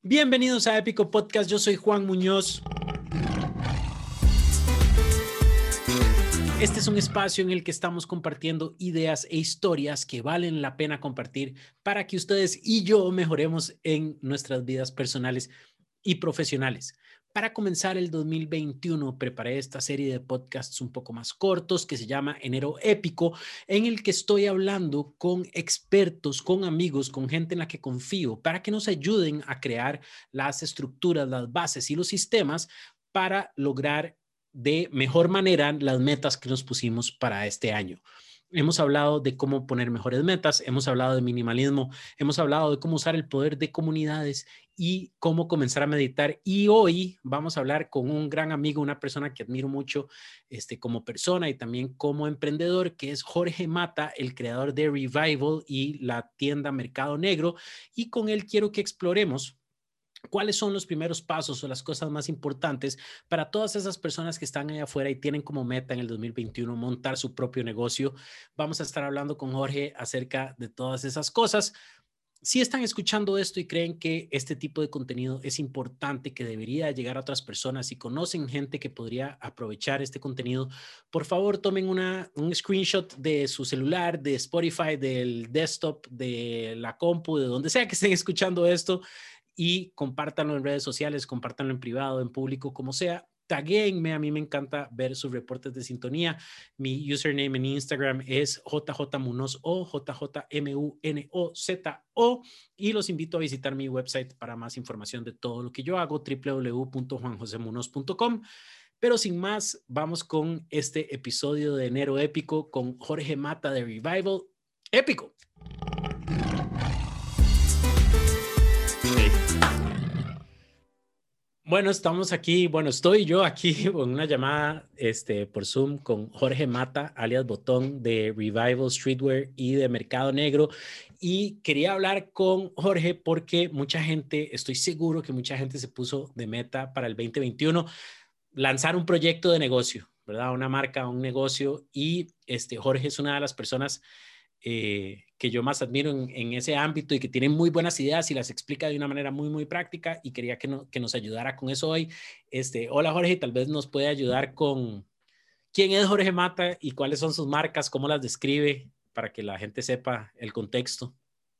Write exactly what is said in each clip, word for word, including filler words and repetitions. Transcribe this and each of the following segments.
Bienvenidos a Épico Podcast, yo soy Juan Muñoz. Este es un espacio en el que estamos compartiendo ideas e historias que valen la pena compartir para que ustedes y yo mejoremos en nuestras vidas personales y profesionales. Para comenzar el dos mil veintiuno, preparé esta serie de podcasts un poco más cortos que se llama Enero Épico, en el que estoy hablando con expertos, con amigos, con gente en la que confío, para que nos ayuden a crear las estructuras, las bases y los sistemas para lograr de mejor manera las metas que nos pusimos para este año. Hemos hablado de cómo poner mejores metas, hemos hablado de minimalismo, hemos hablado de cómo usar el poder de comunidades y cómo comenzar a meditar. Y hoy vamos a hablar con un gran amigo, una persona que admiro mucho este, como persona y también como emprendedor, que es Jorge Mata, el creador de Revival y la tienda Mercado Negro. Y con él quiero que exploremos ¿cuáles son los primeros pasos o las cosas más importantes para todas esas personas que están allá afuera y tienen como meta en el dos mil veintiuno montar su propio negocio? Vamos a estar hablando con Jorge acerca de todas esas cosas. Si están escuchando esto y creen que este tipo de contenido es importante, que debería llegar a otras personas y conocen gente que podría aprovechar este contenido, por favor tomen una, un screenshot de su celular, de Spotify, del desktop, de la compu, de donde sea que estén escuchando esto y compártanlo en redes sociales, compártanlo en privado, en público, como sea. Taguéenme, a mí me encanta ver sus reportes de sintonía. Mi username en Instagram es jjmunoz o jjmunozo y los invito a visitar mi website para más información de todo lo que yo hago, w w w punto juan jose munoz punto com. Pero sin más, vamos con este episodio de Enero Épico con Jorge Mata de Revival. ¡Épico! Bueno, estamos aquí, bueno, estoy yo aquí con una llamada este, por Zoom con Jorge Mata, alias Botón, de Revival Streetwear y de Mercado Negro. Y quería hablar con Jorge porque mucha gente, estoy seguro que mucha gente se puso de meta para el veinte veintiuno lanzar un proyecto de negocio, ¿verdad? Una marca, un negocio. Y este, Jorge es una de las personas Eh, que yo más admiro en, en ese ámbito y que tiene muy buenas ideas y las explica de una manera muy, muy práctica y quería que, no, que nos ayudara con eso hoy. Este, hola Jorge, tal vez nos puede ayudar con quién es Jorge Mata y cuáles son sus marcas, cómo las describe para que la gente sepa el contexto.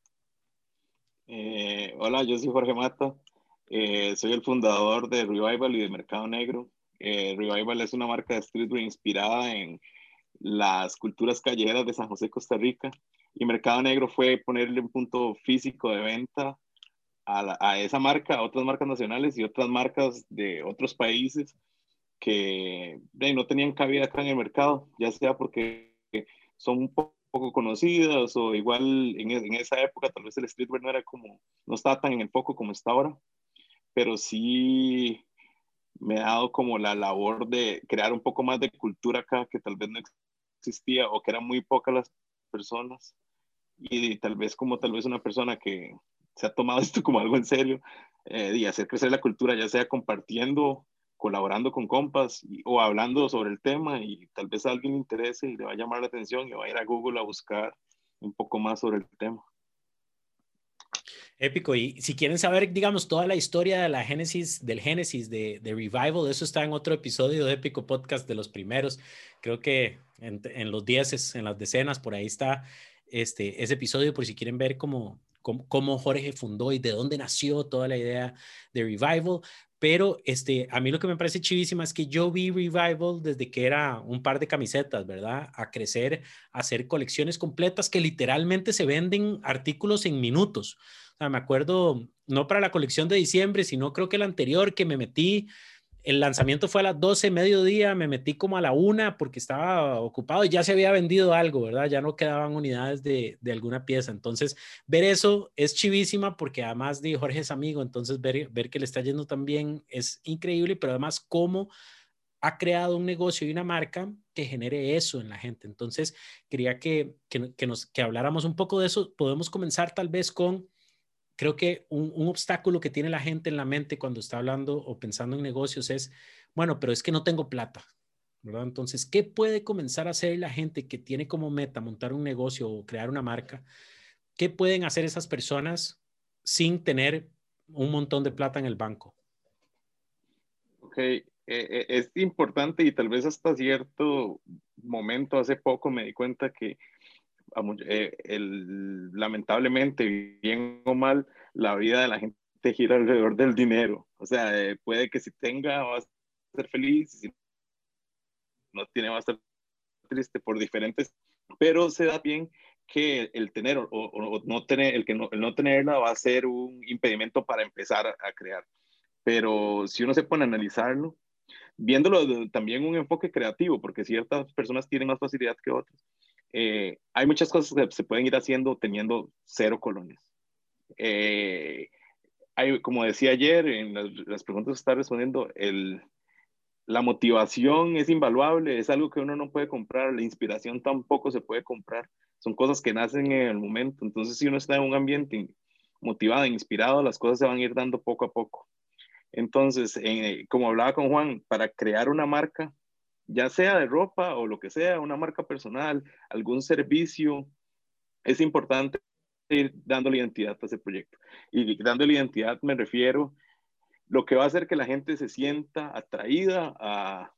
Eh, hola, yo soy Jorge Mata, eh, soy el fundador de Revival y de Mercado Negro. Eh, Revival es una marca de streetwear inspirada en las culturas callejeras de San José, Costa Rica, y Mercado Negro fue ponerle un punto físico de venta a, la, a esa marca, a otras marcas nacionales y otras marcas de otros países que de, no tenían cabida acá en el mercado, ya sea porque son un poco poco conocidas o igual en, en esa época tal vez el streetwear no era como, no estaba tan en el foco como está ahora, pero sí me ha dado como la labor de crear un poco más de cultura acá que tal vez no existía o que eran muy pocas las personas y, y tal vez como tal vez una persona que se ha tomado esto como algo en serio eh, y hacer crecer la cultura ya sea compartiendo, colaborando con compas y, o hablando sobre el tema y tal vez a alguien le interese y le va a llamar la atención y va a ir a Google a buscar un poco más sobre el tema. Épico. Y si quieren saber, digamos, toda la historia de la génesis, del génesis de, de Revival, eso está en otro episodio de Épico Podcast de los primeros. Creo que en, en los dieces, en las decenas, por ahí está este, ese episodio, por si quieren ver cómo, cómo, cómo Jorge fundó y de dónde nació toda la idea de Revival. Pero este, a mí lo que me parece chivísima es que yo vi Revival desde que era un par de camisetas, ¿verdad? A crecer, a hacer colecciones completas que literalmente se venden artículos en minutos. O sea, me acuerdo, no para la colección de diciembre, sino creo que el anterior que me metí, el lanzamiento fue a las doce, mediodía, me metí como a la una porque estaba ocupado y ya se había vendido algo, ¿verdad? Ya no quedaban unidades de, de alguna pieza. Entonces, ver eso es chivísima porque además de Jorge es amigo, entonces ver, ver que le está yendo tan bien es increíble, pero además cómo ha creado un negocio y una marca que genere eso en la gente. Entonces, quería que, que, que, nos, que habláramos un poco de eso. Podemos comenzar tal vez con creo que un, un, obstáculo que tiene la gente en la mente cuando está hablando o pensando en negocios es, bueno, pero es que no tengo plata, ¿verdad? Entonces, ¿qué puede comenzar a hacer la gente que tiene como meta montar un negocio o crear una marca? ¿Qué pueden hacer esas personas sin tener un montón de plata en el banco. Ok, eh, eh, es importante y tal vez hasta cierto momento, hace poco me di cuenta que eh, el, lamentablemente, bien o mal, la vida de la gente gira alrededor del dinero. O sea, eh, puede que si tenga va a ser feliz, si no tiene va a estar triste por diferentes, pero se da bien que el tener o, o, o no tener, el que no, el no tenerla va a ser un impedimento para empezar a, a crear. Pero si uno se pone a analizarlo, viéndolo de, también un enfoque creativo, porque ciertas personas tienen más facilidad que otras, eh, hay muchas cosas que se pueden ir haciendo teniendo cero colones. Eh, hay, como decía ayer, en las, las preguntas que está respondiendo, el, la motivación es invaluable, es algo que uno no puede comprar, la inspiración tampoco se puede comprar, son cosas que nacen en el momento, entonces si uno está en un ambiente motivado, inspirado, las cosas se van a ir dando poco a poco. Entonces, eh, como hablaba con Juan, para crear una marca, ya sea de ropa o lo que sea, una marca personal, algún servicio, es importante ir dándole identidad a ese proyecto. Y dándole identidad me refiero lo que va a hacer que la gente se sienta atraída a,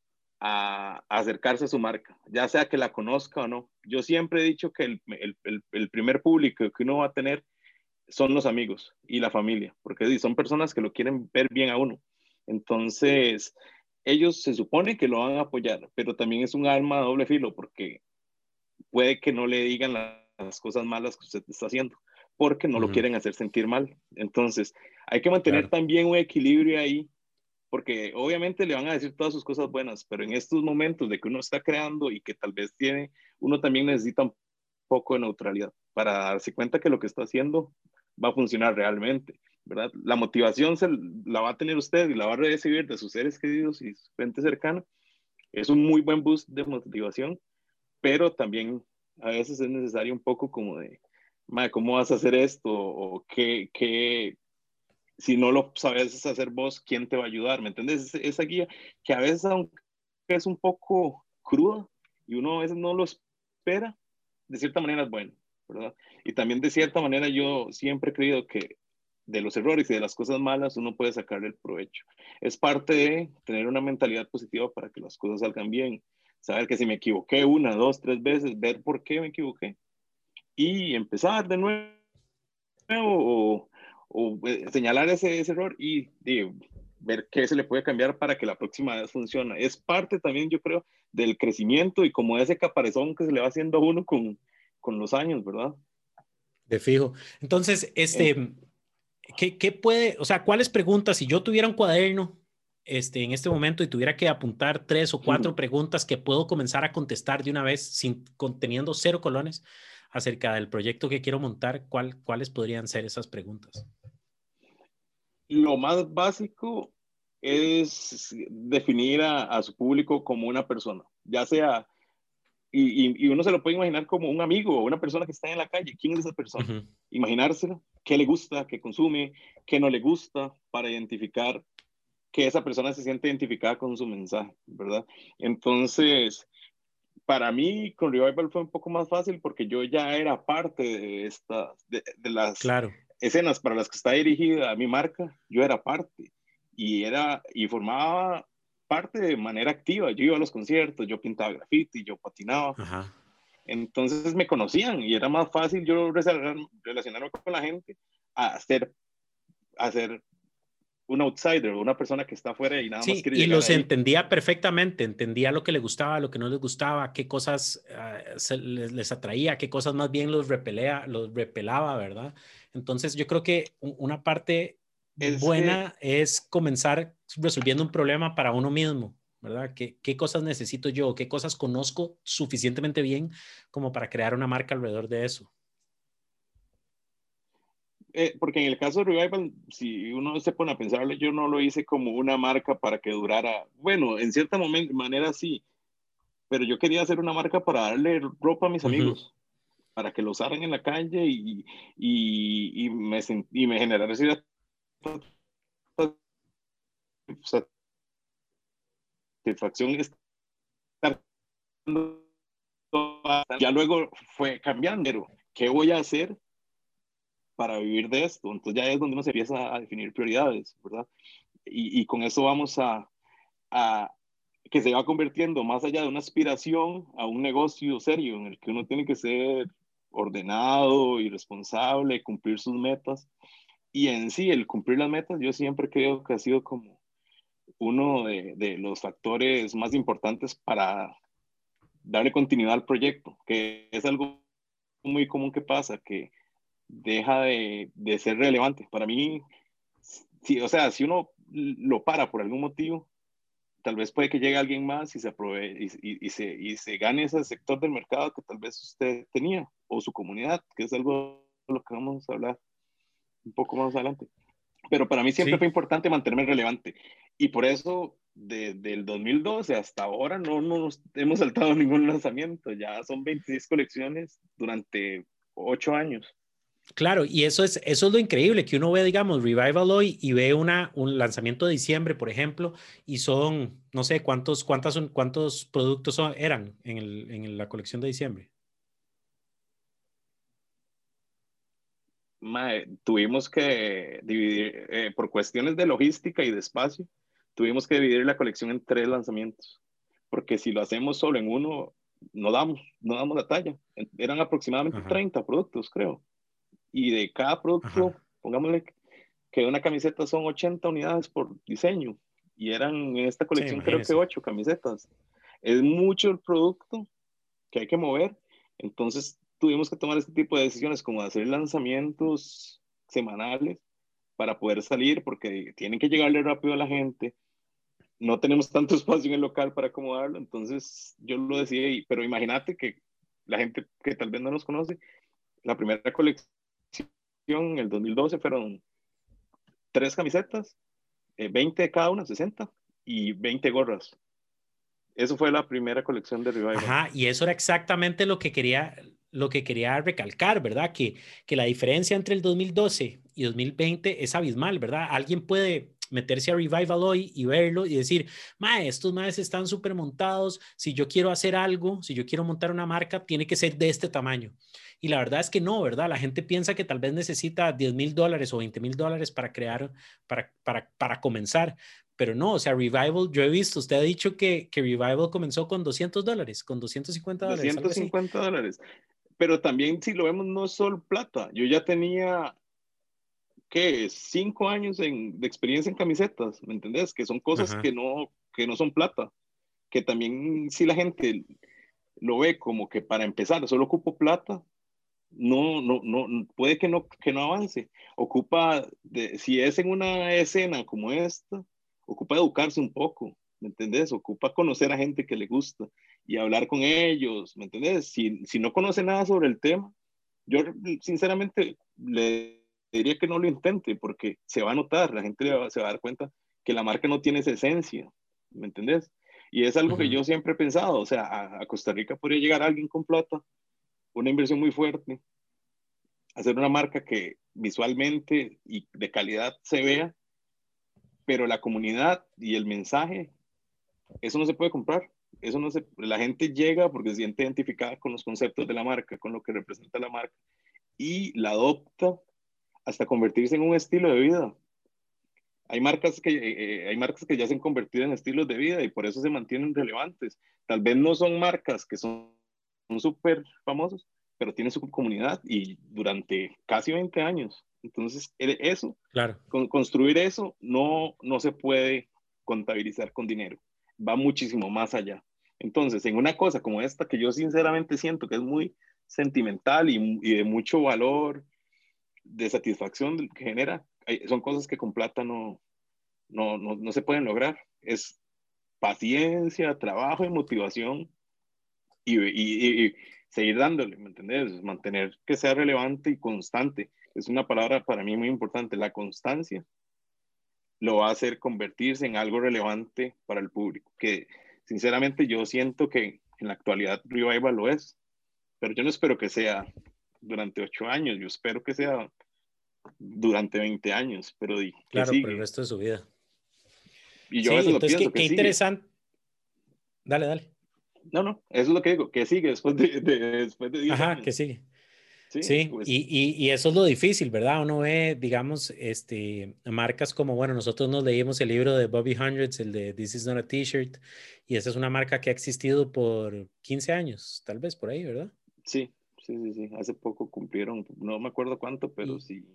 a, a acercarse a su marca, ya sea que la conozca o no. Yo siempre he dicho que el, el, el, el primer público que uno va a tener son los amigos y la familia, porque son personas que lo quieren ver bien a uno. Entonces, ellos se supone que lo van a apoyar, pero también es un arma de doble filo, porque puede que no le digan las cosas malas que usted está haciendo, porque no lo Uh-huh. quieren hacer sentir mal. Entonces, hay que mantener Claro. también un equilibrio ahí, porque obviamente le van a decir todas sus cosas buenas, pero en estos momentos de que uno está creando y que tal vez tiene, uno también necesita un poco de neutralidad para darse cuenta que lo que está haciendo va a funcionar realmente, ¿verdad? La motivación se la va a tener usted y la va a recibir de sus seres queridos y su gente cercana. Es un muy buen boost de motivación, pero también a veces es necesario un poco como de, madre, ¿cómo vas a hacer esto? O qué, qué, si no lo sabes hacer vos, ¿quién te va a ayudar? ¿Me entiendes? Esa guía que a veces, aunque es un poco cruda y uno a veces no lo espera, de cierta manera es bueno, ¿verdad? Y también de cierta manera yo siempre he creído que de los errores y de las cosas malas uno puede sacarle el provecho. Es parte de tener una mentalidad positiva para que las cosas salgan bien. Saber que si me equivoqué una, dos, tres veces, ver por qué me equivoqué y empezar de nuevo o, o eh, señalar ese, ese error y, y ver qué se le puede cambiar para que la próxima vez funcione. Es parte también, yo creo, del crecimiento y como ese caparazón que se le va haciendo a uno con, con los años, ¿verdad? De fijo. Entonces, En, este, ¿qué, qué puede, o sea, cuáles preguntas, si yo tuviera un cuaderno, este, en este momento y tuviera que apuntar tres o cuatro preguntas que puedo comenzar a contestar de una vez sin conteniendo cero colones acerca del proyecto que quiero montar, ¿cuál, cuáles podrían ser esas preguntas? lo más básico es definir a, a su público como una persona, ya sea Y, y, y, uno se lo puede imaginar como un amigo o una persona que está en la calle. ¿Quién es esa persona? Uh-huh. Imaginárselo, qué le gusta, qué consume, qué no le gusta, para identificar que esa persona se siente identificada con su mensaje, ¿verdad? Entonces, para mí con Revival fue un poco más fácil porque yo ya era parte de, esta, de, de las Claro. escenas para las que está dirigida mi marca, yo era parte y, era, y formaba parte de manera activa. Yo iba a los conciertos, yo pintaba graffiti, yo patinaba. Ajá. Entonces me conocían y era más fácil yo relacionarme con la gente a ser, a ser un outsider, una persona que está afuera y nada más Sí, quiere y llegar los ahí. entendía perfectamente, entendía lo que le gustaba, lo que no les gustaba, qué cosas uh, se, les, les, atraía, qué cosas más bien los, repelea, los repelaba, ¿verdad? Entonces yo creo que una parte Es que buena es comenzar resolviendo un problema para uno mismo, ¿verdad? ¿Qué, qué cosas necesito yo? ¿Qué cosas conozco suficientemente bien como para crear una marca alrededor de eso? Eh, porque en el caso de Revival, si uno se pone a pensarlo, yo no lo hice como una marca para que durara, bueno, en cierta moment, manera sí, pero yo quería hacer una marca para darle ropa a mis Uh-huh. amigos, para que lo usaran en la calle y, y, y me, y me generara esa satisfacción estar. Ya luego fue cambiando, ¿qué voy a hacer para vivir de esto. Entonces ya es donde uno se empieza a definir prioridades, ¿verdad? Y, y con eso vamos a, a que se va convirtiendo más allá de una aspiración a un negocio serio en el que uno tiene que ser ordenado y responsable, cumplir sus metas. Y en sí, el cumplir las metas, yo siempre creo que ha sido como uno de, de los factores más importantes para darle continuidad al proyecto, que es algo muy común que pasa, que deja de, de ser relevante. Para mí, sí, o sea, si uno lo para por algún motivo, tal vez puede que llegue alguien más y se aprove y, y, y, se, y se gane ese sector del mercado que tal vez usted tenía, o su comunidad, que es algo de lo que vamos a hablar un poco más adelante. Pero para mí siempre Sí. fue importante mantenerme relevante. Y por eso, desde el dos mil doce hasta ahora, no, no nos hemos saltado ningún lanzamiento. Ya son veintiséis colecciones durante ocho años. Claro, y eso es, eso es lo increíble, que uno ve, digamos, Revival hoy y ve una, un lanzamiento de diciembre, por ejemplo, y son, no sé, cuántos, cuántas son, cuántos productos son, eran en, el, en la colección de diciembre. Mae, tuvimos que dividir, eh, por cuestiones de logística y de espacio, tuvimos que dividir la colección en tres lanzamientos, porque si lo hacemos solo en uno, no damos, no damos la talla. Eran aproximadamente Ajá, treinta productos, creo. Y de cada ajá. producto, pongámosle que una camiseta son ochenta unidades por diseño, y eran en esta Sí, colección creo que imagínense. ocho camisetas. Es mucho el producto que hay que mover, entonces tuvimos que tomar este tipo de decisiones como hacer lanzamientos semanales para poder salir, porque tienen que llegarle rápido a la gente, no tenemos tanto espacio en el local para acomodarlo, entonces yo lo decidí, pero imagínate que la gente que tal vez no nos conoce, la primera colección en el dos mil doce fueron tres camisetas, eh, veinte de cada una, sesenta, y veinte gorras. Eso fue la primera colección de Revival. Ajá, y eso era exactamente lo que quería, lo que quería recalcar, ¿verdad? Que, que la diferencia entre el dos mil doce y dos mil veinte es abismal, ¿verdad? Alguien puede meterse a Revival hoy y verlo y decir, mae, estos maes están súper montados, si yo quiero hacer algo, si yo quiero montar una marca, tiene que ser de este tamaño. Y la verdad es que no, ¿verdad? La gente piensa que tal vez necesita diez mil dólares o veinte mil dólares para crear, para, para, para comenzar. Pero no, o sea, Revival, yo he visto, usted ha dicho que, que Revival comenzó con doscientos dólares, con doscientos cincuenta dólares, algo doscientos así. cincuenta dólares. Pero también si lo vemos no es solo plata. Yo ya tenía, ¿qué? Cinco años en, de experiencia en camisetas, ¿me entendés? Que son cosas Ajá, que no, que no son plata. Que también si la gente lo ve como que para empezar solo ocupo plata, no, no, no, puede que no, que no avance. Ocupa, de, si es en una escena como esta, ocupa educarse un poco, ¿me entendés? Ocupa conocer a gente que le gusta y hablar con ellos, ¿me entendés? Si, si no conoce nada sobre el tema, yo sinceramente le diría que no lo intente porque se va a notar, la gente va, se va a dar cuenta que la marca no tiene esa esencia, ¿me entendés? Y es algo que uh-huh. yo siempre he pensado, o sea, a, a Costa Rica podría llegar alguien con plata, una inversión muy fuerte, hacer una marca que visualmente y de calidad se vea, pero la comunidad y el mensaje, eso no se puede comprar. Eso no se, la gente llega porque se siente identificada con los conceptos de la marca, con lo que representa la marca, y la adopta hasta convertirse en un estilo de vida. Hay marcas que, eh, hay marcas que ya se han convertido en estilos de vida y por eso se mantienen relevantes. Tal vez no son marcas que son súper famosos, pero tienen su comunidad y durante casi veinte años. Entonces, eso, Claro. con, construir eso no, no se puede contabilizar con dinero. Va muchísimo más allá. Entonces, en una cosa como esta, que yo sinceramente siento que es muy sentimental y, y de mucho valor, de satisfacción que genera, hay, son cosas que con plata no, no, no, no se pueden lograr. Es paciencia, trabajo y motivación y, y, y, seguir dándole, ¿me entiendes? Mantener que sea relevante y constante. Es una palabra para mí muy importante. La constancia lo va a hacer convertirse en algo relevante para el público, que sinceramente yo siento que en la actualidad Revival lo es, pero yo no espero que sea durante ocho años, yo espero que sea durante veinte años, pero que Claro, por el sigue. resto de su vida. Y yo a Sí, veces lo entonces pienso, qué, que qué sigue. interesante. Dale, dale. No, no, eso es lo que digo, que sigue después de, de después de diez Ajá, años. que sigue. Sí, Sí, pues y, y, y eso es lo difícil, ¿verdad? Uno ve, digamos, este, marcas como, bueno, nosotros nos leímos el libro de Bobby Hundreds, el de This is not a T-shirt, y esa es una marca que ha existido por quince años, tal vez por ahí, ¿verdad? sí, sí, sí, sí. Hace poco cumplieron, no me acuerdo cuánto, pero Y, sí,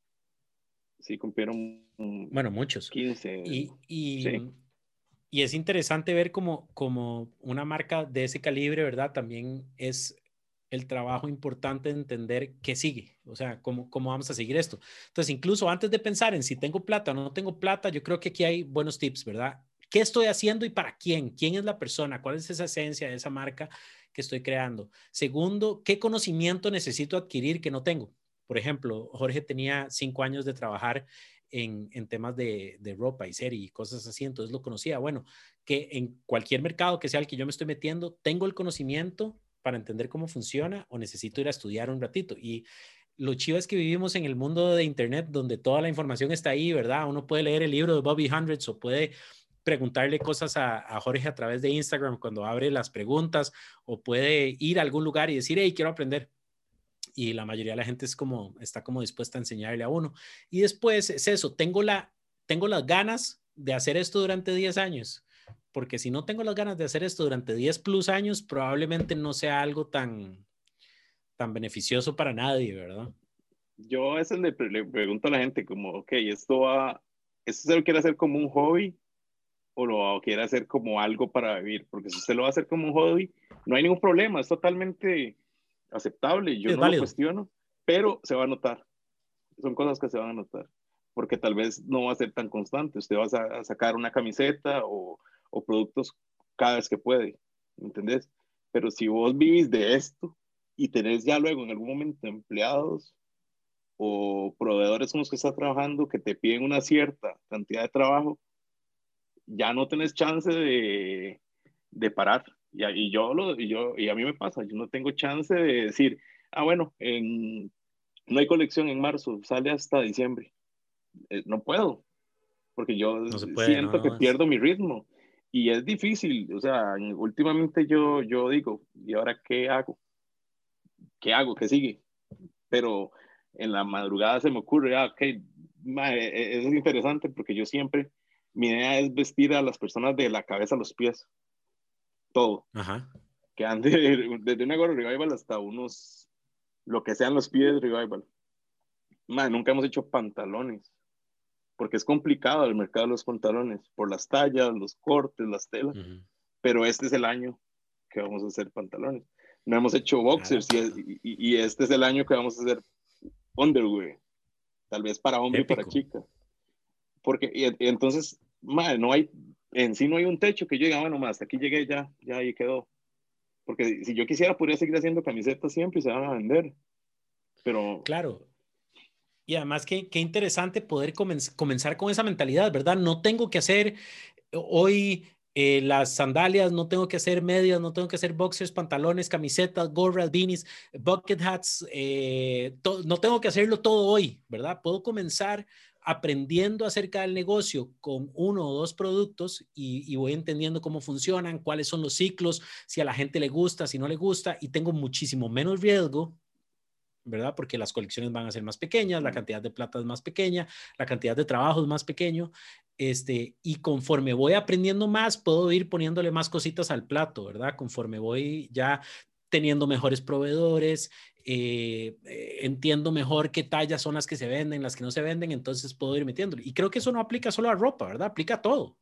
sí cumplieron mm, bueno, muchos. quince. Y, y, Sí, y es interesante ver como, como una marca de ese calibre, ¿verdad? También es el trabajo importante de entender qué sigue, o sea, cómo, cómo vamos a seguir esto. Entonces, incluso antes de pensar en si tengo plata o no tengo plata, yo creo que aquí hay buenos tips, ¿verdad? ¿Qué estoy haciendo y para quién? ¿Quién es la persona? ¿Cuál es esa esencia de esa marca que estoy creando? Segundo, ¿qué conocimiento necesito adquirir que no tengo? Por ejemplo, Jorge tenía cinco años de trabajar en, en temas de, de ropa y serie y cosas así, entonces lo conocía. Bueno, que en cualquier mercado que sea el que yo me estoy metiendo, tengo el conocimiento para entender cómo funciona o necesito ir a estudiar un ratito. Y lo chivo es que vivimos en el mundo de Internet donde toda la información está ahí, ¿verdad? Uno puede leer el libro de Bobby Hundreds o puede preguntarle cosas a, a Jorge a través de Instagram cuando abre las preguntas o puede ir a algún lugar y decir, hey, quiero aprender. Y la mayoría de la gente es como, está como dispuesta a enseñarle a uno. Y después es eso, tengo, la, tengo las ganas de hacer esto durante diez años, porque si no tengo las ganas de hacer esto durante diez plus años, probablemente no sea algo tan, tan beneficioso para nadie, ¿verdad? yo a veces le, pre- le pregunto a la gente como, ok, esto va, ¿esto se lo quiere hacer como un hobby o lo quiere hacer como algo para vivir? Porque si usted lo va a hacer como un hobby, no hay ningún problema, es totalmente aceptable, Sí, yo es no lo válido. cuestiono, pero se va a notar, son cosas que se van a notar, porque tal vez no va a ser tan constante, usted va a, sa- a sacar una camiseta o, o productos cada vez que puede, ¿entendés? Pero si vos vivís de esto y tenés ya luego en algún momento empleados o proveedores con los que estás trabajando que te piden una cierta cantidad de trabajo, ya no tenés chance de, de parar. Y, a- y yo lo, y yo, y a mí me pasa, yo no tengo chance de decir, ah, bueno, en, no hay colección en marzo, sale hasta diciembre. Eh, no puedo, porque yo No se puede, no, siento que no. Es... pierdo mi ritmo. Y es difícil, o sea, últimamente yo, yo digo, ¿y ahora qué hago? ¿Qué hago? ¿Qué sigue? Pero en la madrugada se me ocurre, ah, ok, ma, e- e- es interesante porque yo siempre, mi idea es vestir a las personas de la cabeza a los pies, todo, Ajá. que ande desde una gorra revival hasta unos, lo que sean los pies revival. Ma, nunca hemos hecho pantalones, porque es complicado el mercado de los pantalones, por las tallas, los cortes, las telas, Uh -huh. pero este es el año que vamos a hacer pantalones. No hemos hecho A la boxers y, puta. y, y este es el año que vamos a hacer underwear, tal vez para hombre y para Épico. chica. Porque y, y entonces, madre, no hay, en sí no hay un techo que yo diga, bueno, más hasta aquí llegué ya, ya ahí quedó. Porque si yo quisiera, podría seguir haciendo camisetas siempre y se van a vender. Pero Claro. Y además, qué, qué interesante poder comenz comenzar con esa mentalidad, ¿verdad? No tengo que hacer hoy eh, las sandalias, no tengo que hacer medias, no tengo que hacer boxers, pantalones, camisetas, gorras, beanies, bucket hats, eh, no tengo que hacerlo todo hoy, ¿verdad? Puedo comenzar aprendiendo acerca del negocio con uno o dos productos y, y voy entendiendo cómo funcionan, cuáles son los ciclos, si a la gente le gusta, si no le gusta, y tengo muchísimo menos riesgo, ¿verdad? Porque las colecciones van a ser más pequeñas, la cantidad de plata es más pequeña, la cantidad de trabajo es más pequeño, este, y conforme voy aprendiendo más, puedo ir poniéndole más cositas al plato, ¿verdad? Conforme voy ya teniendo mejores proveedores, eh, eh, entiendo mejor qué tallas son las que se venden, las que no se venden, entonces puedo ir metiéndole. Y creo que eso no aplica solo a ropa, ¿verdad? Aplica a todo.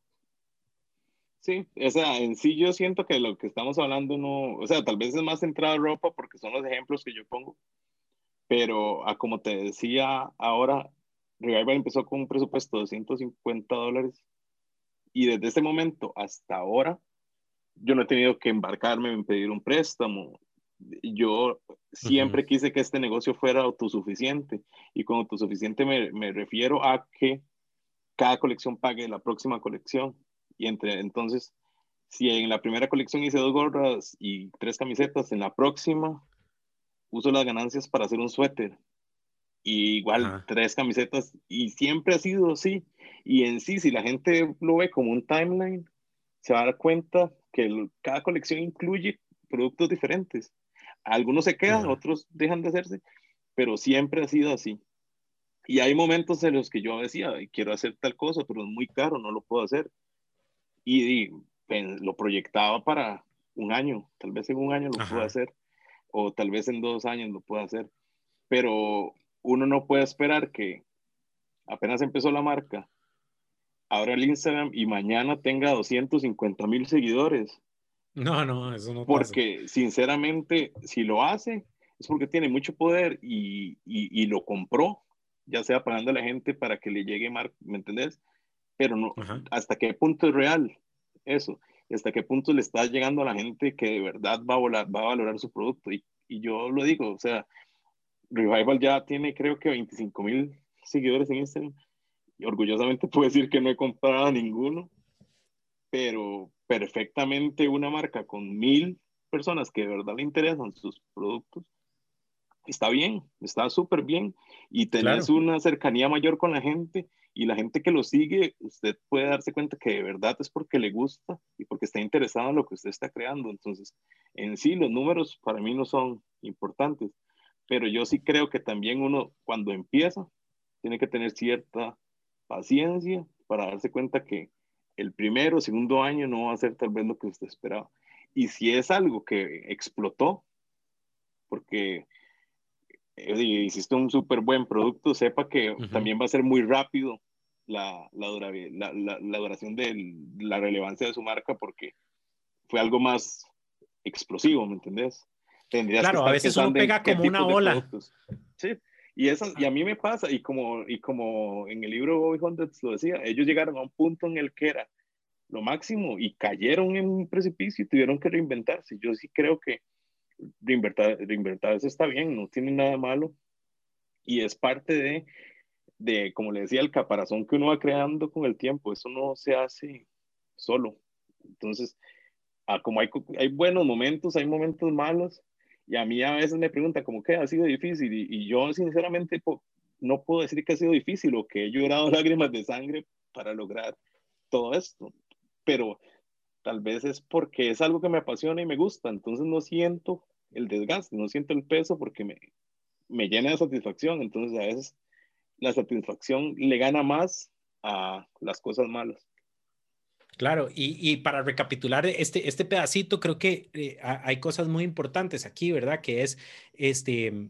sí, o sea, en sí yo siento que lo que estamos hablando no, o sea, tal vez es más centrado en ropa porque son los ejemplos que yo pongo, pero a como te decía ahora, Revival empezó con un presupuesto de doscientos cincuenta dólares y desde ese momento hasta ahora yo no he tenido que embarcarme en pedir un préstamo. Yo Uh -huh. siempre quise que este negocio fuera autosuficiente y con autosuficiente me, me refiero a que cada colección pague la próxima colección. Y entre, entonces, si en la primera colección hice dos gorras y tres camisetas, en la próxima uso las ganancias para hacer un suéter. Y igual Ajá. tres camisetas y siempre ha sido así. Y en sí, si la gente lo ve como un timeline, se va a dar cuenta que el, cada colección incluye productos diferentes. Algunos se quedan, Ajá. otros dejan de hacerse, pero siempre ha sido así. Y hay momentos en los que yo decía, quiero hacer tal cosa, pero es muy caro, no lo puedo hacer. Y, y pen- lo proyectaba para un año, tal vez en un año lo puedo Ajá. hacer, o tal vez en dos años lo puedo hacer, pero uno no puede esperar que apenas empezó la marca, abra el Instagram y mañana tenga doscientos cincuenta mil seguidores, No, no, eso no pasa. porque sinceramente, si lo hace, es porque tiene mucho poder y, y, y lo compró, ya sea pagando a la gente para que le llegue marca, ¿me entendés? Pero no, Ajá. ¿hasta qué punto es real eso? ¿Y hasta qué punto le está llegando a la gente que de verdad va a, volar, va a valorar su producto? Y, y yo lo digo, o sea, Revival ya tiene creo que veinticinco mil seguidores en Instagram y orgullosamente puedo decir que no he comprado a ninguno, pero perfectamente una marca con mil personas que de verdad le interesan sus productos, está bien, está súper bien y tenés Claro. una cercanía mayor con la gente y la gente que lo sigue, usted puede darse cuenta que de verdad es porque le gusta y porque está interesado en lo que usted está creando. Entonces, en sí, los números para mí no son importantes, pero yo sí creo que también uno cuando empieza tiene que tener cierta paciencia para darse cuenta que el primero o segundo año no va a ser tal vez lo que usted esperaba. Y si es algo que explotó, porque y hiciste un súper buen producto, sepa que Ujú. también va a ser muy rápido la, la, durabil- la, la, la duración de la relevancia de su marca porque fue algo más explosivo, ¿me entendés? Tendrías que Claro, a estar veces uno pensando en pega qué como una tipos de ola. productos. Sí, y, eso, y Ah, a mí me pasa, y como, y como en el libro Bobby Hundreds lo decía, ellos llegaron a un punto en el que era lo máximo y cayeron en un precipicio y tuvieron que reinventarse. Yo sí creo que reinventar, reinventarse está bien, no tiene nada malo y es parte de, de, como le decía, el caparazón que uno va creando con el tiempo. Eso no se hace solo. Entonces, ah, como hay, hay buenos momentos, hay momentos malos, y a mí a veces me preguntan, ¿cómo que ha sido difícil? Y, y yo, sinceramente, po, no puedo decir que ha sido difícil o que he llorado lágrimas de sangre para lograr todo esto, pero tal vez es porque es algo que me apasiona y me gusta, entonces no siento el desgaste, no siento el peso porque me, me llena de satisfacción, entonces a veces la satisfacción le gana más a las cosas malas. claro, y, y para recapitular este, este pedacito, creo que eh, ha- hay cosas muy importantes aquí, ¿verdad? Que es este,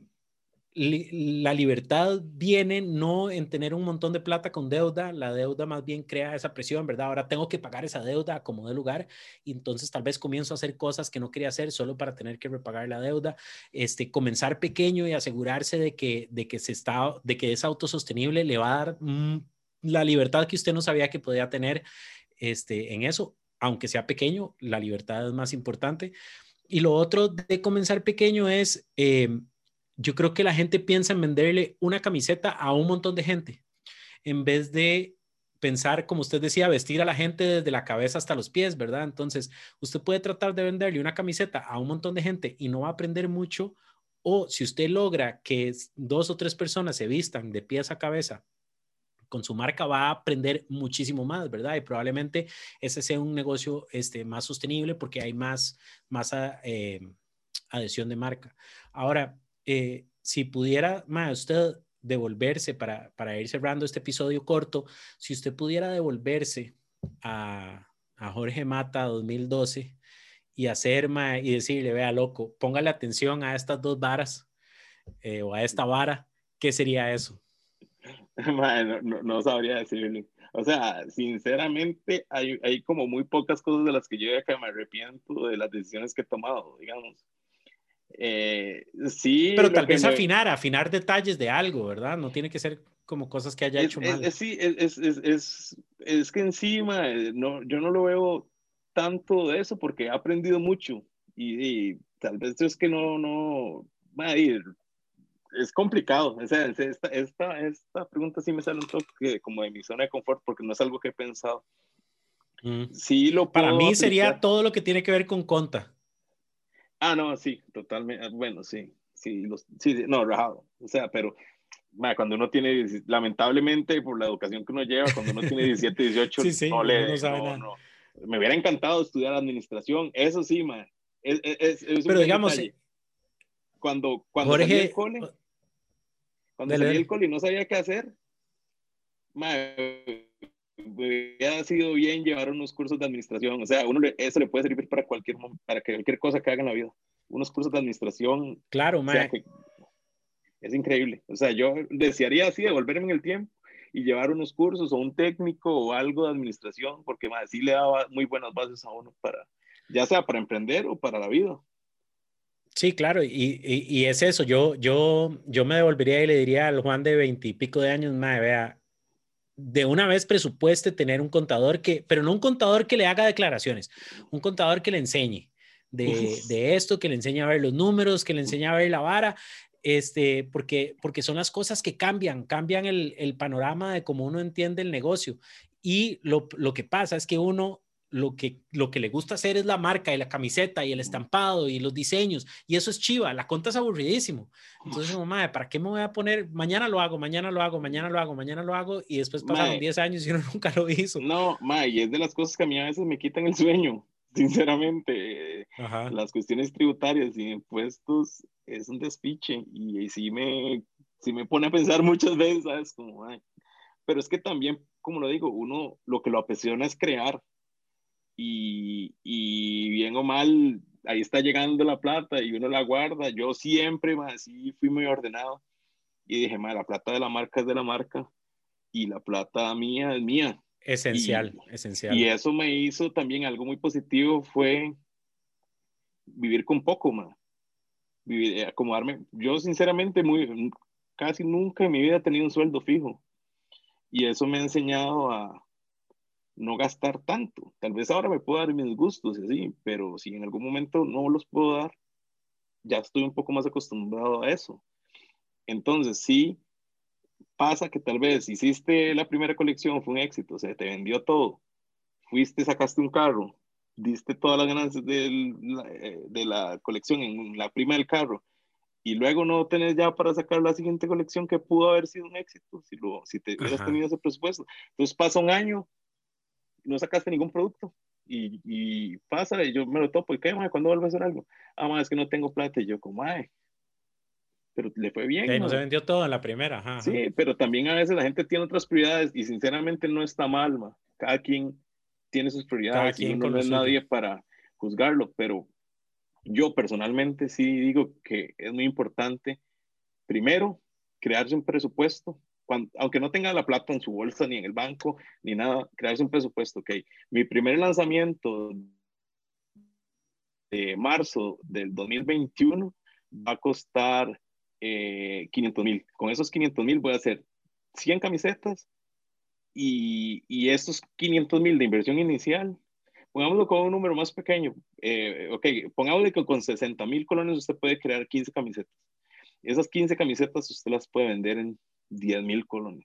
li- la libertad viene no en tener un montón de plata con deuda, la deuda más bien crea esa presión, ¿verdad? Ahora tengo que pagar esa deuda como de lugar y entonces tal vez comienzo a hacer cosas que no quería hacer solo para tener que repagar la deuda, este, comenzar pequeño y asegurarse de que, de que, se está, de que es autosostenible, le va a dar mm, la libertad que usted no sabía que podía tener este, en eso, aunque sea pequeño, la libertad es más importante. Y lo otro de comenzar pequeño es, eh, yo creo que la gente piensa en venderle una camiseta a un montón de gente, en vez de pensar, como usted decía, vestir a la gente desde la cabeza hasta los pies, ¿verdad? Entonces, usted puede tratar de venderle una camiseta a un montón de gente y no va a aprender mucho, o si usted logra que dos o tres personas se vistan de pies a cabeza con su marca va a aprender muchísimo más, ¿verdad? Y probablemente ese sea un negocio este, más sostenible porque hay más, más eh, adhesión de marca. Ahora, eh, si pudiera, ma, usted devolverse para, para ir cerrando este episodio corto, si usted pudiera devolverse a, a Jorge Mata dos mil doce y hacer, ma, y decirle, vea, loco, póngale atención a estas dos varas eh, o a esta vara, ¿qué sería eso? Madre, no, no, no sabría decirle. O sea, sinceramente, hay, hay como muy pocas cosas de las que yo que me arrepiento de las decisiones que he tomado, digamos. Eh, sí, Pero lo tal que vez me... afinar, afinar detalles de algo, ¿verdad? No tiene que ser como cosas que haya Es, hecho es, mal. es- sí, es, es, es, es, es que encima, eh, no, yo no lo veo tanto de eso porque he aprendido mucho y, y tal vez es que no, no, madre, es complicado. O sea, esta, esta, esta pregunta sí me sale un toque como de mi zona de confort porque no es algo que he pensado. Mm. Sí lo Para puedo mí sería aplicar. todo lo que tiene que ver con conta. Ah, no, sí, totalmente. Bueno, sí, sí, los, sí, sí, no, rajado. O sea, pero ma, cuando uno tiene, lamentablemente, por la educación que uno lleva, cuando uno tiene diecisiete, dieciocho, Sí, sí, no uno no le, sabe no, nada. no. Me hubiera encantado estudiar administración, eso sí, ma, es, es, es un Pero buen digamos, detalle. Cuando, cuando salí del Jorge, cole, Cuando Dale, salí del dale. cole y no sabía qué hacer, mae, hubiera sido bien llevar unos cursos de administración. O sea, uno le, eso le puede servir para cualquier, para cualquier cosa que haga en la vida. Unos cursos de administración, Claro, o sea, mae. que es increíble. O sea, yo desearía así devolverme en el tiempo y llevar unos cursos o un técnico o algo de administración, porque mae, sí le daba muy buenas bases a uno para, ya sea para emprender o para la vida. Sí, claro, y, y, y es eso. Yo, yo, yo me devolvería y le diría al Juan de veintipico de años, mae, vea, de una vez presupueste tener un contador que, pero no un contador que le haga declaraciones, un contador que le enseñe de, de esto, que le enseñe a ver los números, que le enseñe a ver la vara, este, porque, porque son las cosas que cambian, cambian el, el panorama de cómo uno entiende el negocio. Y lo, lo que pasa es que uno lo que, lo que le gusta hacer es la marca y la camiseta y el estampado y los diseños, y eso es chiva, la conta es aburridísimo. Entonces, como, madre, ¿para qué me voy a poner? Mañana lo hago, mañana lo hago, mañana lo hago, mañana lo hago, y después pasaron Mae, diez años y uno nunca lo hizo. no, mae, y es de las cosas que a mí a veces me quitan el sueño, sinceramente. Ajá. Las cuestiones tributarias y impuestos es un despiche y, y sí, me, sí me pone a pensar muchas veces, ¿sabes? Como, ay. Pero es que también, como lo digo, uno lo que lo apasiona es crear y, y bien o mal, ahí está llegando la plata y uno la guarda. Yo siempre, mae, sí fui muy ordenado y dije, mae, la plata de la marca es de la marca y la plata mía es mía. Y, Esencial, y esencial. eso me hizo también algo muy positivo, fue vivir con poco, man. Vivir, eh, acomodarme. Yo sinceramente muy, casi nunca en mi vida he tenido un sueldo fijo y eso me ha enseñado a no gastar tanto. Tal vez ahora me puedo dar mis gustos y así, pero si en algún momento no los puedo dar, ya estoy un poco más acostumbrado a eso. Entonces, sí, pasa que tal vez hiciste la primera colección, fue un éxito, o sea, te vendió todo, fuiste, sacaste un carro, diste todas las ganancias de la, eh, de la colección en la prima del carro y luego no tenés ya para sacar la siguiente colección que pudo haber sido un éxito si, lo, si te hubieras Ajá. tenido ese presupuesto. Entonces pasa un año, no sacaste ningún producto y, y pasa, y yo me lo topo y qué, mae, ¿cuándo vuelvo a hacer algo? Ah, mae, es que no tengo plata y yo como, mae, pero le fue De bien, ahí no se mae. vendió todo en la primera. Ajá, ajá. Sí, pero también a veces la gente tiene otras prioridades y sinceramente no está mal, mae. Cada quien tiene sus Cada prioridades y quien uno con no lo es suyo. nadie para juzgarlo, pero yo personalmente sí digo que es muy importante, primero, crearse un presupuesto, cuando, aunque no tenga la plata en su bolsa, ni en el banco, ni nada, crearse un presupuesto, ok. Mi primer lanzamiento de marzo del dos mil veintiuno va a costar eh, quinientos mil. Con esos quinientos mil voy a hacer cien camisetas y, y estos quinientos mil de inversión inicial, pongámoslo con un número más pequeño. Eh, ok, pongámosle que con sesenta mil colones usted puede crear quince camisetas. Esas quince camisetas usted las puede vender en diez mil colones.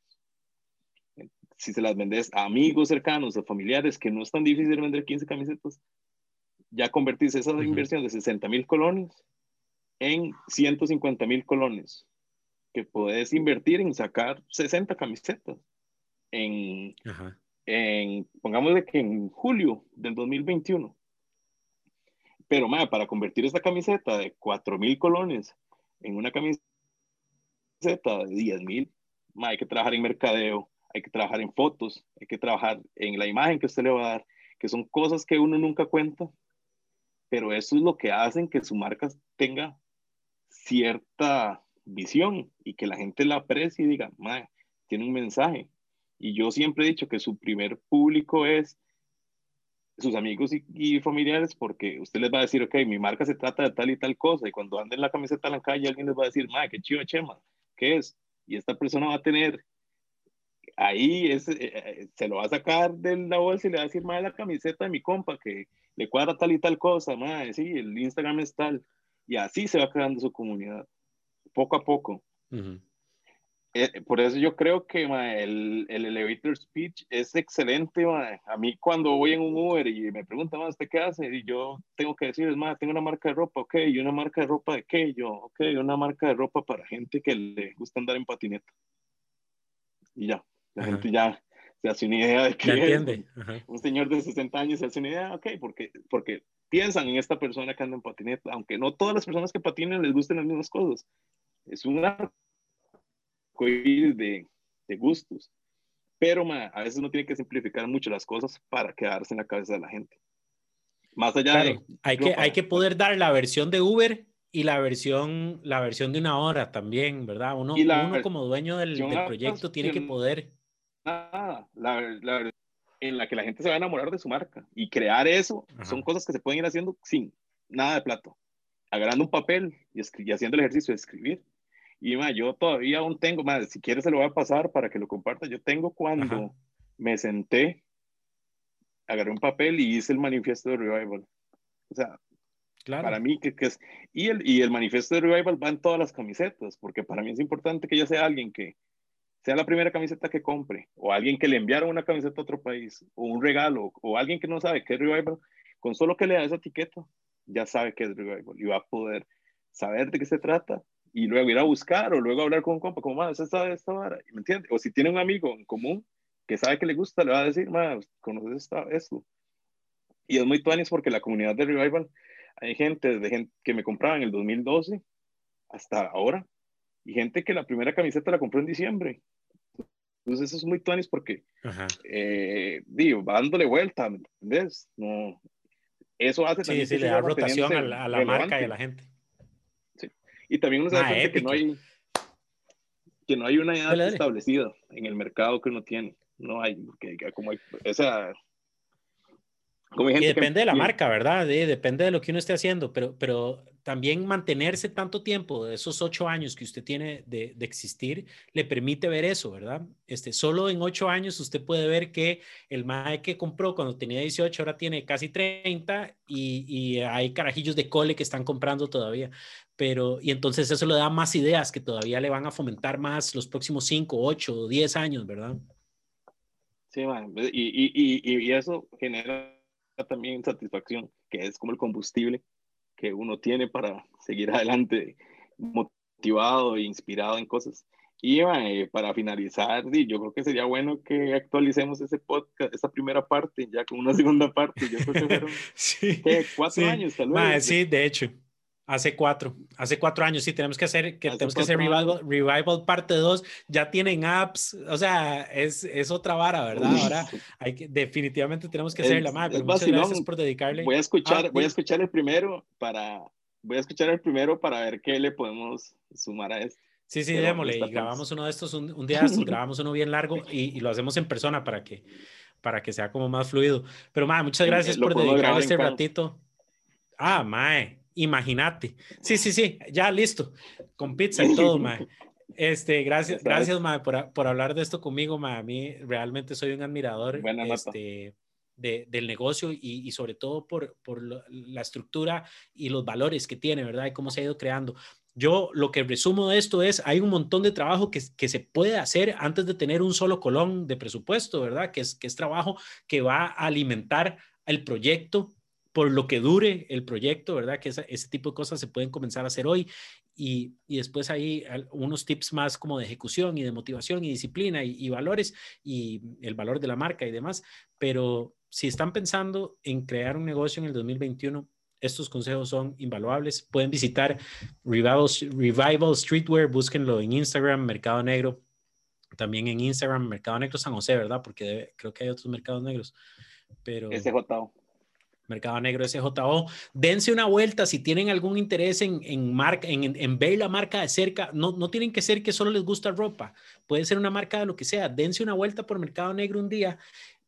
Si se las vendes a amigos cercanos, a familiares, que no es tan difícil vender quince camisetas, ya convertís esa Ujú. inversión de sesenta mil colones en ciento cincuenta mil colones, que puedes invertir en sacar sesenta camisetas. En, Ajá. en pongámosle que en julio del dos mil veintiuno. Pero, ma, para convertir esta camiseta de cuatro mil colones en una camiseta de diez mil, hay que trabajar en mercadeo, hay que trabajar en fotos, hay que trabajar en la imagen que usted le va a dar, que son cosas que uno nunca cuenta, pero eso es lo que hacen que su marca tenga cierta visión y que la gente la aprecie y diga, ma, tiene un mensaje. Y yo siempre he dicho que su primer público es sus amigos y, y, familiares, porque usted les va a decir, ok, mi marca se trata de tal y tal cosa, y cuando anden la camiseta en la calle, alguien les va a decir, ma, qué chido, Chema, ¿qué es? Y esta persona va a tener ahí, es, eh, eh, se lo va a sacar de la bolsa y le va a decir, ma, la camiseta de mi compa, que le cuadra tal y tal cosa, ma, sí, el Instagram es tal, y así se va creando su comunidad, poco a poco. Ujú. Eh, por eso yo creo que ma, el, el elevator speech es excelente. Ma. A mí cuando voy en un Uber y me preguntan, ma, ¿usted qué hace? Y yo tengo que decirles, ma, tengo una marca de ropa, ok, ¿y una marca de ropa de qué? Yo, ok, una marca de ropa para gente que le gusta andar en patineta. Y ya, la Ajá. gente ya se hace una idea de Ya qué es. entiende. Ajá. Un señor de sesenta años se hace una idea, ok, porque, porque piensan en esta persona que anda en patineta, aunque no todas las personas que patinan les gusten las mismas cosas. Es una arcoíris de, de gustos. Pero ma, a veces uno tiene que simplificar mucho las cosas para quedarse en la cabeza de la gente. Más allá Claro, de hay que, ropa. hay que poder dar la versión de Uber y la versión, la versión de una hora también, ¿verdad? Uno, Y uno la como dueño del, del versión proyecto tiene que poder. la, la, en la que la gente se va a enamorar de su marca. Y crear eso son Ajá. cosas que se pueden ir haciendo sin nada de plata. Agarrando un papel y, y haciendo el ejercicio de escribir. Y ma, yo todavía aún tengo, ma, si quieres se lo voy a pasar para que lo comparta. Yo tengo Ajá, cuando me senté, agarré un papel y hice el manifiesto de Revival. O sea, claro. para mí, que, que es, y el, y el manifiesto de Revival va en todas las camisetas, porque para mí es importante que yo sea alguien que sea la primera camiseta que compre, o alguien que le enviaron una camiseta a otro país, o un regalo, o alguien que no sabe qué es Revival, con solo que lea esa etiqueta, ya sabe qué es Revival y va a poder saber de qué se trata y luego ir a buscar o luego hablar con un compa, como, más esta, esta vara, ¿me entiende? O si tiene un amigo en común que sabe que le gusta, le va a decir, más conoces esta, esto. Y es muy tuanis porque la comunidad de Revival, hay gente, de gente que me compraba en el dos mil doce hasta ahora, y gente que la primera camiseta la compró en diciembre. Entonces eso es muy tuanis porque, Ajá. eh, digo, va dándole vuelta, ¿me entendés? No, eso hace Sí, también sí, que le da siga rotación a manteniéndose la, a la marca y a relevante. la gente. ¿Sí? Y también uno se da Más cuenta que no épico. hay, que no hay una edad Dale, dale. establecida en el mercado que uno tiene. No hay, porque como hay, esa, como hay Y gente que depende de la tiene, marca, ¿verdad? De- depende de lo que uno esté haciendo, pero, pero también mantenerse tanto tiempo, esos ocho años que usted tiene de, de existir, le permite ver eso, ¿verdad? Este, solo en ocho años usted puede ver que el mae que compró cuando tenía dieciocho ahora tiene casi treinta y, y hay carajillos de cole que están comprando todavía. Pero, y entonces eso le da más ideas que todavía le van a fomentar más los próximos cinco, ocho o diez años, ¿verdad? sí, man, y, y, y, y eso genera también satisfacción, que es como el combustible que uno tiene para seguir adelante, motivado e inspirado en cosas. Y eh, para finalizar, sí, yo creo que sería bueno que actualicemos ese podcast, esa primera parte, ya con una segunda parte. Yo creo que fueron, Sí, ¿qué? Cuatro sí. años tal Mae, vez, de, sí, de hecho, hace cuatro, hace cuatro años, sí, tenemos que hacer, que hace tenemos que hacer cuatro años. Revival, Revival parte dos, ya tienen apps, o sea, es, es otra vara, ¿verdad? Ahora hay que, definitivamente tenemos que hacerla, Es, mae, es pero muchas gracias vacilón. por Voy dedicarle. a Ah, escuchar, voy a di- escuchar el primero para, voy a escuchar el primero para ver qué le podemos sumar a esto. sí, sí, Pero démosle, y está tuanis. grabamos uno de estos, un, un día de estos, grabamos uno bien largo y, y lo hacemos en persona para que, para que sea como más fluido. Pero, mae, muchas En- eh, gracias lo por podemos dedicarle grabar en este Cannes. ratito. Ah, mae, imagínate. Sí, sí, sí, ya listo. Con pizza y todo, mae. Este, gracias, Esa gracias, es mae, por, por hablar de esto conmigo, mae. A mí realmente soy un admirador, buena nota. este, de, del negocio y, y sobre todo por, por lo, la estructura y los valores que tiene, ¿verdad? Y cómo se ha ido creando. Yo lo que resumo de esto es, hay un montón de trabajo que, que se puede hacer antes de tener un solo colón de presupuesto, ¿verdad? Que es, que es trabajo que va a alimentar el proyecto por lo que dure el proyecto, ¿verdad? Que esa, ese tipo de cosas se pueden comenzar a hacer hoy y, y después hay unos tips más como de ejecución y de motivación y disciplina y, y valores y el valor de la marca y demás, pero si están pensando en crear un negocio en el dos mil veintiuno, estos consejos son invaluables. Pueden visitar Revival, Revival Streetwear, búsquenlo en Instagram, Mercado Negro, también en Instagram, Mercado Negro San José, ¿verdad? Porque debe, creo que hay otros mercados negros, pero... S J O. Mercado Negro S J O. Dense una vuelta si tienen algún interés en, en, marca, en, en ver la marca de cerca. No, no tienen que ser que solo les gusta ropa. Puede ser una marca de lo que sea. Dense una vuelta por Mercado Negro un día.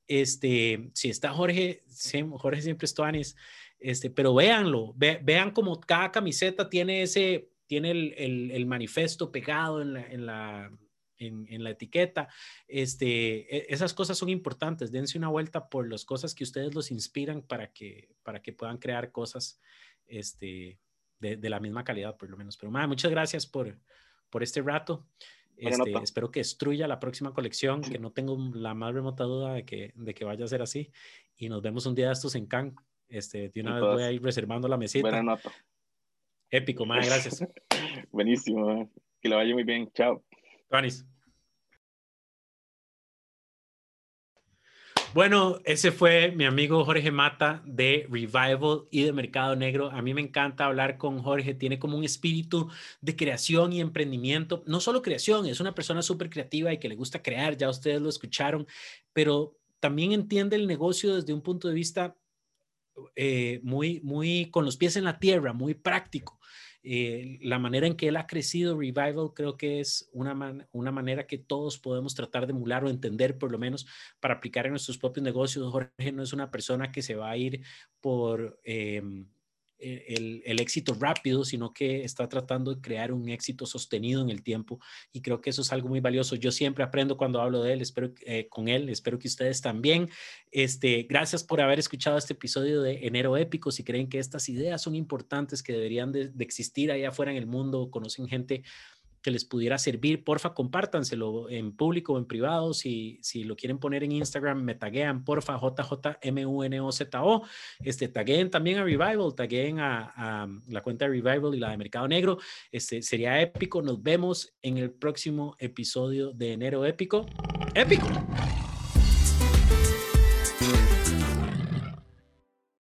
Este, si está Jorge, sí, Jorge siempre es tuanis, este, pero véanlo. Ve, vean como cada camiseta tiene ese, tiene el, el, el manifiesto pegado en la, en la en, en, la etiqueta. Este, esas cosas son importantes. Dense una vuelta por las cosas que ustedes los inspiran para que, para que puedan crear cosas este, de, de la misma calidad, por lo menos. Pero, madre, muchas gracias por, por este rato. Buena Este, nota. espero que destruya la próxima colección, que no tengo la más remota duda de que, de que vaya a ser así. Y nos vemos un día de estos en Cannes. Este, de una vez voy a Entonces, ir reservando la buena mesita. nota. Épico, madre, gracias. Buenísimo. ¿Eh? Que le vaya muy bien. Chao. Tuanis. Bueno, ese fue mi amigo Jorge Mata de Revival y de Mercado Negro. A mí me encanta hablar con Jorge, tiene como un espíritu de creación y emprendimiento. No solo creación, es una persona súper creativa y que le gusta crear, ya ustedes lo escucharon, pero también entiende el negocio desde un punto de vista eh, muy, muy con los pies en la tierra, muy práctico. Eh, la manera en que él ha crecido Revival creo que es una, man, una manera que todos podemos tratar de emular o entender por lo menos para aplicar en nuestros propios negocios. Jorge no es una persona que se va a ir por eh, el, el éxito rápido, sino que está tratando de crear un éxito sostenido en el tiempo y creo que eso es algo muy valioso. Yo siempre aprendo cuando hablo de él, espero eh, con él, espero que ustedes también. Este, gracias por haber escuchado este episodio de Enero Épico. Si creen que estas ideas son importantes, que deberían de, de existir allá afuera en el mundo, conocen gente que les pudiera servir, porfa, compártanselo en público o en privado. Si, si lo quieren poner en Instagram, me taguean, porfa, J J M U N O Z O. Este, tagueen también a Revival, tagueen a, a la cuenta de Revival y la de Mercado Negro. Este, sería épico. Nos vemos en el próximo episodio de Enero Épico. ¡Épico!